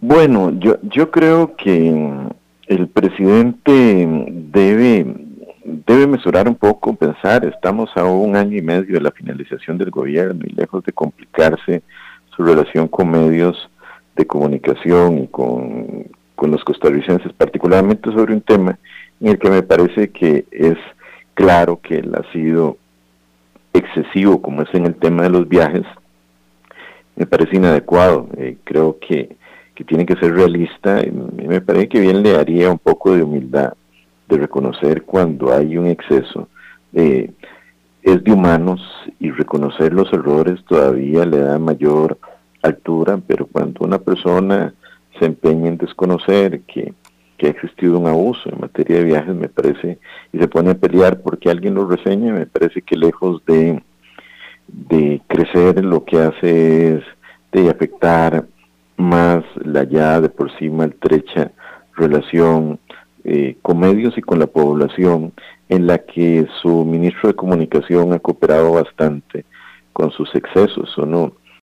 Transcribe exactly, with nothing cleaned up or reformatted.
Bueno, yo, yo creo que el presidente debe, debe mesurar un poco, pensar, estamos a un año y medio de la finalización del gobierno y lejos de complicarse su relación con medios de comunicación y con, con los costarricenses, particularmente sobre un tema en el que me parece que es claro que él ha sido excesivo, como es en el tema de los viajes, me parece inadecuado. Eh, creo que, que tiene que ser realista. Y me parece que bien le haría un poco de humildad de reconocer cuando hay un exceso. Eh, es de humanos y reconocer los errores todavía le da mayor altura, pero cuando una persona se empeña en desconocer que, que ha existido un abuso en materia de viajes, me parece, y se pone a pelear porque alguien lo reseña, me parece que lejos de de crecer lo que hace es de afectar más la ya de por sí maltrecha relación eh, con medios y con la población, en la que su ministro de Comunicación ha cooperado bastante con sus excesos, ¿o no?